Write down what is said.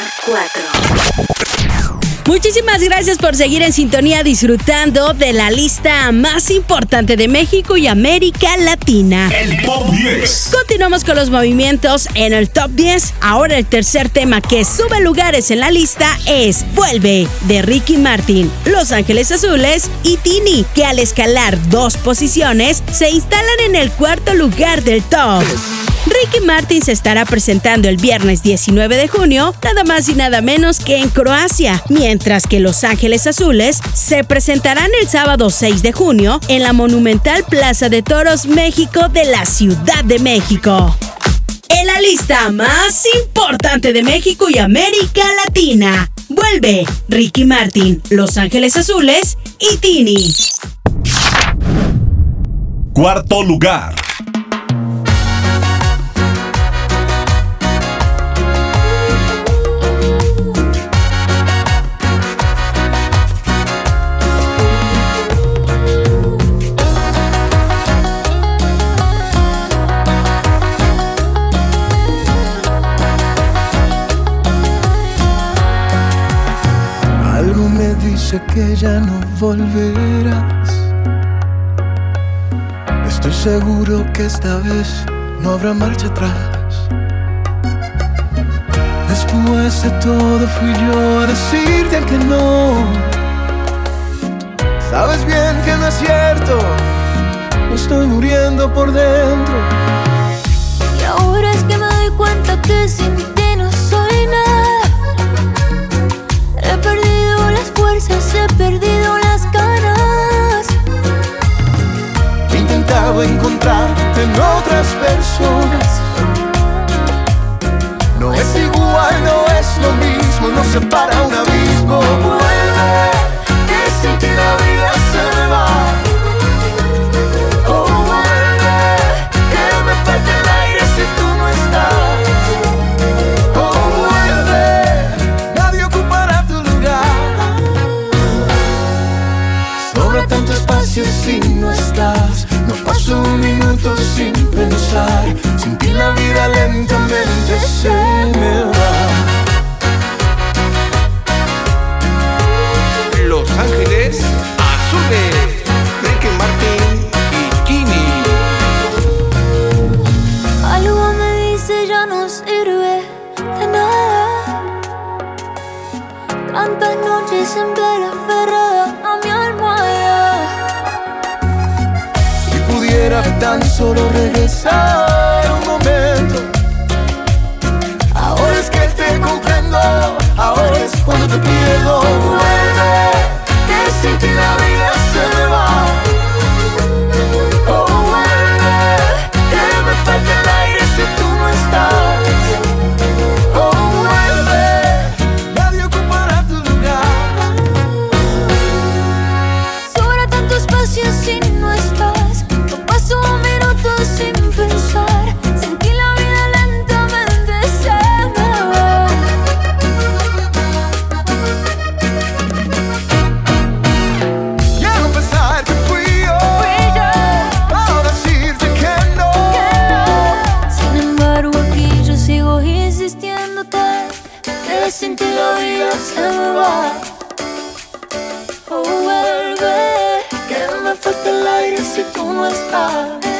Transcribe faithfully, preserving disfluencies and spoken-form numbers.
cuatro. Muchísimas gracias por seguir en sintonía disfrutando de la lista más importante de México y América Latina. El Top diez. Continuamos con los movimientos en el Top diez. Ahora el tercer tema que sube lugares en la lista es Vuelve, de Ricky Martin, Los Ángeles Azules y Tini, que al escalar dos posiciones se instalan en el cuarto lugar del top. Ricky Martin se estará presentando el viernes diecinueve de junio, nada más y nada menos que en Croacia, mientras que Los Ángeles Azules se presentarán el sábado seis de junio en la monumental Plaza de Toros México de la Ciudad de México. En la lista más importante de México y América Latina, Vuelve, Ricky Martin, Los Ángeles Azules y Tini. Cuarto lugar. Sé que ya no volverás. Estoy seguro que esta vez no habrá marcha atrás. Después de todo fui yo a decirte que no. Sabes bien que no es cierto, me estoy muriendo por dentro. Y ahora es que me doy cuenta que sin ti no soy nada. He perdido las fuerzas, he perdido las ganas. He intentado encontrarte en otras personas. No es igual, no es lo mismo, nos separa un abismo. Vuelve, que sin ti la vida se me va. Oh, vuelve, que me falta el aire si tú no estás. Oh, vuelve, nadie ocupará tu lugar. Sobra tanto espacio si no estás. No paso un minuto sin pensar. Sin ti la vida lentamente se me va. Los Ángeles Azules, Ricky Martin y Tini. Algo me dice ya no sirve de nada. Tantas noches en vela aferrada a mi almohada. Si pudiera tan solo regresar un momento. Ahora es que te comprendo, ahora es cuando te pierdo. Vuelve, que sin ti la vida se me va. Oh, vuelve, que me falta el aire si tú no estás. Oh, vuelve, nadie ocupará tu lugar. Sobra tanto espacio si no estás. No paso un minuto sin pensar. Sin ti la vida lentamente se me va. Ya no pensar que fui yo, Fui yo, para decirte que no. sin embargo aquí yo sigo insistiéndote que sin ti la vida se me va. Oh, vuelve, Que me falta el aire si tú no estás.